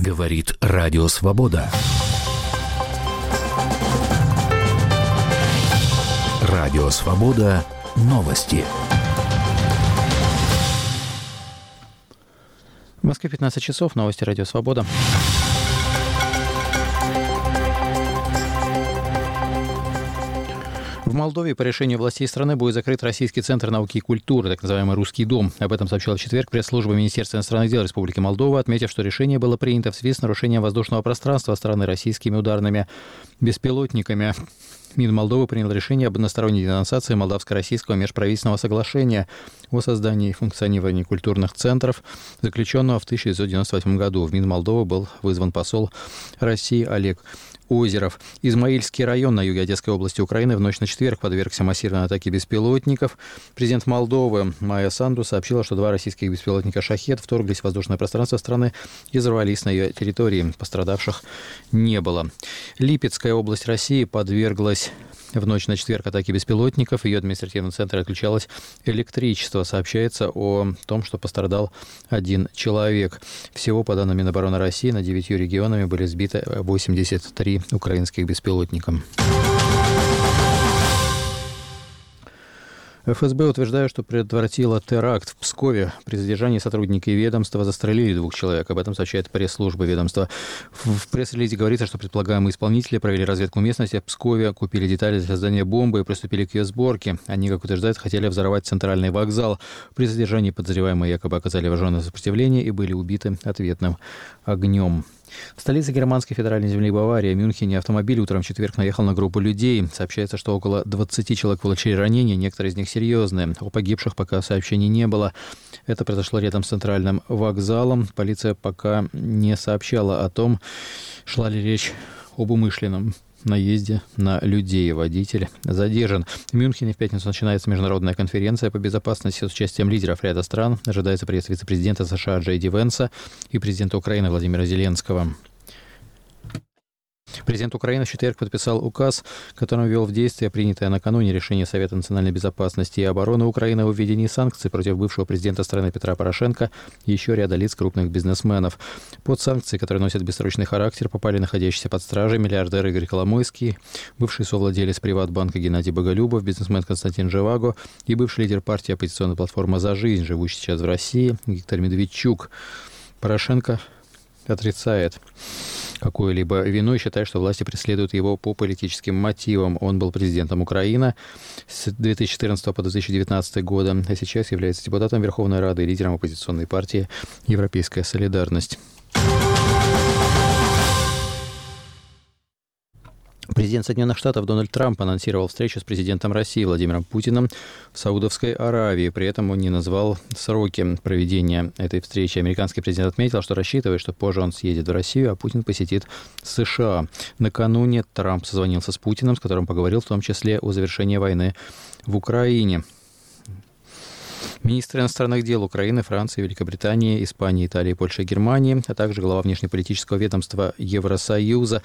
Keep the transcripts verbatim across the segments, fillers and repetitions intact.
Говорит Радио Свобода. Радио Свобода. Новости. В Москве пятнадцать часов. Новости Радио Свобода. В Молдове по решению властей страны будет закрыт Российский центр науки и культуры, так называемый «Русский дом». Об этом сообщила в четверг пресс-служба Министерства иностранных дел Республики Молдова, отметив, что решение было принято в связи с нарушением воздушного пространства страны российскими ударными беспилотниками. МИД Молдовы принял решение об односторонней денонсации молдавско-российского межправительственного соглашения о создании и функционировании культурных центров, заключенного в тысяча девятьсот девяносто восьмом году. В МИД Молдовы был вызван посол России Олег Озеров. Измаильский район на юге Одесской области Украины в ночь на четверг подвергся массированной атаке беспилотников. Президент Молдовы Майя Санду сообщила, что два российских беспилотника «Шахед» вторглись в воздушное пространство страны и взорвались на ее территории. Пострадавших не было. Липецкая область России подверглась в ночь на четверг атаки беспилотников. В ее административном центре отключалось электричество. Сообщается о том, что пострадал один человек. Всего, по данным Минобороны России, над девятью регионами были сбиты восемьдесят три украинских беспилотника. эф эс бэ утверждает, что предотвратила теракт в Пскове. При задержании сотрудники ведомства застрелили двух человек. Об этом сообщает пресс-служба ведомства. В пресс-релизе говорится, что предполагаемые исполнители провели разведку местности в Пскове, купили детали для создания бомбы и приступили к ее сборке. Они, как утверждают, хотели взорвать центральный вокзал. При задержании подозреваемые якобы оказали вооруженное сопротивление и были убиты ответным огнем. В столице германской федеральной земли Баварии, Мюнхене, автомобиль утром в четверг наехал на группу людей. Сообщается, что около двадцати человек получили ранения, некоторые из них серьезные. О погибших пока сообщений не было. Это произошло рядом с центральным вокзалом. Полиция пока не сообщала о том, шла ли речь об умышленном наезде на людей. Водитель задержан. В Мюнхене в пятницу начинается международная конференция по безопасности с участием лидеров ряда стран. Ожидается приезд вице-президента США Джей Ди Венса и президента Украины Владимира Зеленского. Президент Украины в четверг подписал указ, которым ввел в действие принятое накануне решение Совета национальной безопасности и обороны Украины о введении санкций против бывшего президента страны Петра Порошенко и еще ряда лиц крупных бизнесменов. Под санкции, которые носят бессрочный характер, попали находящиеся под стражей миллиардер Игорь Коломойский, бывший совладелец Приватбанка Геннадий Боголюбов, бизнесмен Константин Живаго и бывший лидер партии оппозиционной платформы «За жизнь», живущий сейчас в России, Виктор Медведчук. Порошенко отрицает какую-либо вину и считает, что власти преследуют его по политическим мотивам. Он был президентом Украины с две тысячи четырнадцатого по две тысячи девятнадцатый года, а сейчас является депутатом Верховной Рады и лидером оппозиционной партии «Европейская солидарность». Президент Соединенных Штатов Дональд Трамп анонсировал встречу с президентом России Владимиром Путиным в Саудовской Аравии. При этом он не назвал сроки проведения этой встречи. Американский президент отметил, что рассчитывает, что позже он съедет в Россию, а Путин посетит США. Накануне Трамп созвонился с Путиным, с которым поговорил в том числе о завершении войны в Украине. Министры иностранных дел Украины, Франции, Великобритании, Испании, Италии, Польши и Германии, а также глава внешнеполитического ведомства Евросоюза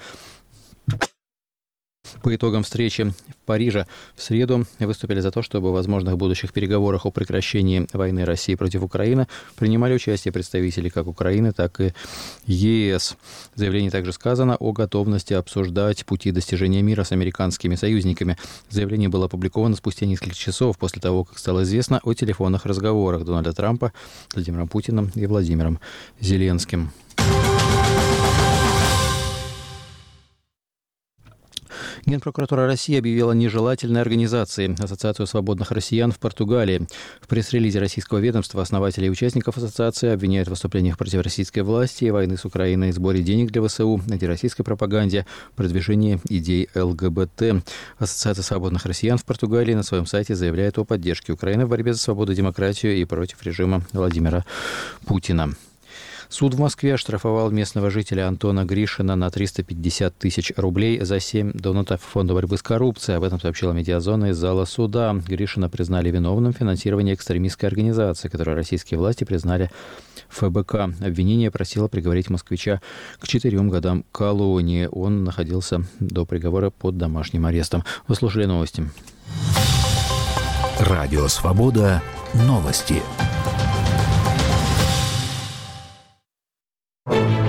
по итогам встречи в Париже в среду выступили за то, чтобы в возможных будущих переговорах о прекращении войны России против Украины принимали участие представители как Украины, так и е эс. В заявлении также сказано о готовности обсуждать пути достижения мира с американскими союзниками. Заявление было опубликовано спустя несколько часов после того, как стало известно о телефонных разговорах Дональда Трампа с Владимиром Путиным и Владимиром Зеленским. Генпрокуратура России объявила нежелательной организацией Ассоциацию свободных россиян в Португалии. В пресс-релизе российского ведомства основателей и участников ассоциации обвиняют в выступлениях против российской власти и войны с Украиной, сборе денег для вэ эс у, антироссийской пропаганде, продвижении идей эл гэ бэ тэ. Ассоциация свободных россиян в Португалии на своем сайте заявляет о поддержке Украины в борьбе за свободу и демократию и против режима Владимира Путина. Суд в Москве оштрафовал местного жителя Антона Гришина на триста пятьдесят тысяч рублей за семь донатов Фонда борьбы с коррупцией. Об этом сообщила «Медиазона» из зала суда. Гришина признали виновным в финансировании экстремистской организации, которую российские власти признали эф бэ ка. Обвинение просило приговорить москвича к четырем годам колонии. Он находился до приговора под домашним арестом. Вы слушали новости. Радио «Свобода». Новости.